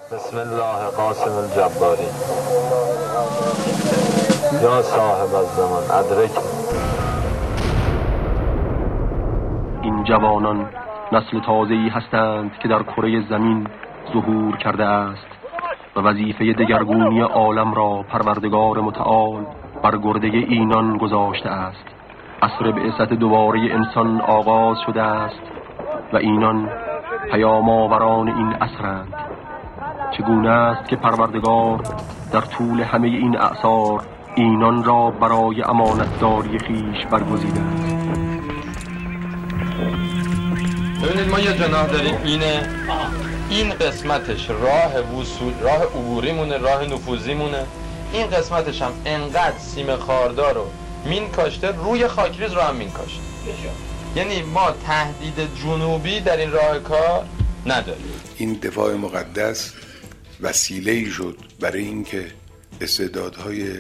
بسم الله قاسم الجباری یا صاحب الزمان ادرک. این جوانان نسل تازه‌ای هستند که در کره زمین ظهور کرده است و وظیفه دگرگونی عالم را پروردگار متعال بر گرده اینان گذاشته است. عصر بعثت دوباره انسان آغاز شده است و اینان پیام آوران این عصرند. چگونه است که پروردگار در طول همه این اعصار اینان را برای امانتداری خیش برگزیده است. ببینید ما یه جناح داریم، این قسمتش راه وصول، راه عبوریمونه، راه نفوذیمونه. این قسمتش هم انقدر سیم خاردار رو مین کاشته، روی خاکریز رو هم مین کاشته. یعنی ما تهدید جنوبی در این راه کار نداریم. این دفاع مقدس وسیله‌ای شد برای اینکه استعدادهای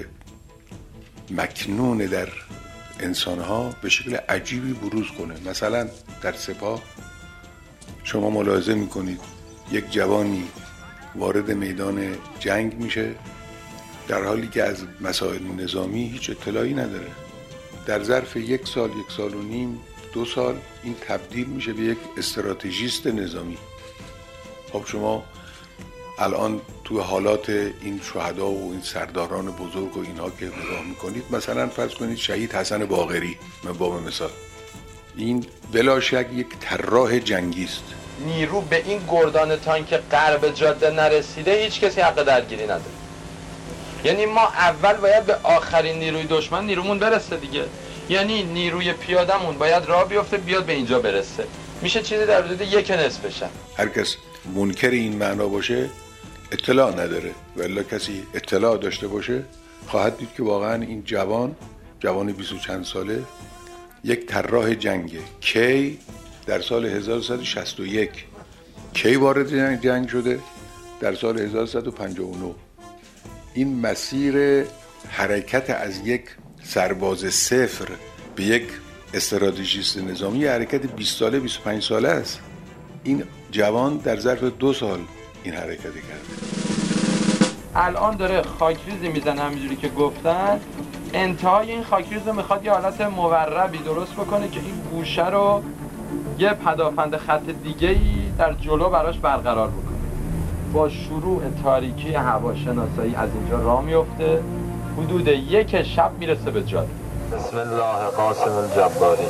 مکنون در انسانها به شکل عجیبی بروز کنه. مثلا در سپاه شما ملاحظه میکنید یک جوانی وارد میدان جنگ میشه در حالی که از مسائل نظامی هیچ اطلاعی نداره. در ظرف 1 سال، 1 سال و نیم، 2 سال این تبدیل میشه به یک استراتژیست نظامی. خب شما الان تو حالات این شهدا و این سرداران بزرگ و اینها که نگاه میکنید، مثلا فرض کنید شهید حسن باقری، من باب مثال، این بلا شک یک طراح جنگی است. نیرو به این گردان تانک غرب جاده نرسیده هیچ کسی حق درگیری نداره. یعنی ما اول باید به آخرین نیروی دشمن نیرومون برسه دیگه. یعنی نیروی پیادمون باید راه بیفته بیاد به اینجا برسه. میشه چیزی در حدود 1/2. هر کس منکر این معنا باشه اطلاع نداره، ولی کسی اطلاع داشته باشه خواهد دید که واقعا این جوان 20 و چند ساله یک طراح جنگه. کی در سال 1161 کی وارد جنگ شده؟ در سال 1159. این مسیر حرکت از یک سرباز صفر به یک استراتژیست نظامی حرکت 20 ساله 25 ساله است. این جوان در ظرف 2 سال این حرکت کرده. الان داره خاکریزی میزنه همینجوری که گفتن. انتهای این خاکریز رو میخواد یه حالت موربی درست بکنه که این گوشه رو یه پدافند خط دیگه‌ای در جلو براش برقرار بکنه. با شروع تاریکی هواشناسایی از اینجا راه میفته، حدود 1 شب میرسه به جاده. بسم الله قاسم الجباری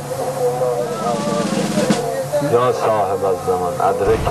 یا صاحب الزمان ادرک.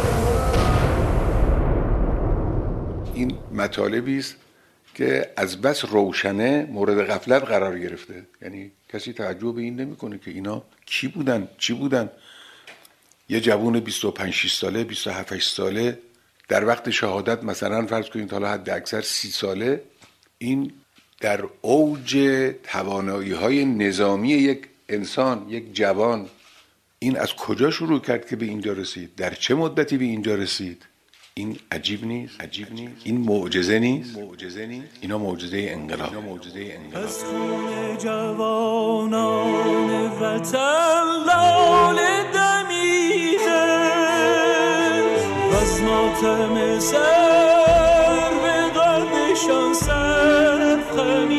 این مطالبی است که از بس روشنه مورد غفلت قرار گرفته. یعنی کسی تعجب به این نمیکنه که اینا کی بودن، چی بودن. یه جوون 25-6 ساله، 27-8 ساله در وقت شهادت، مثلا فرض کنید حالا حد اکثر 30 ساله، این در اوج توانایی‌های نظامی یک انسان، یک جوان، این از کجا شروع کرد که به اینجا رسید؟ در چه مدتی به اینجا رسید؟ این عجیب نیست؟ این معجزه نیست؟ اینا معجزه انقلاب. از خون جوانان وطن لاله دمیده، از ماتم سر به قلبشان سر خمیده.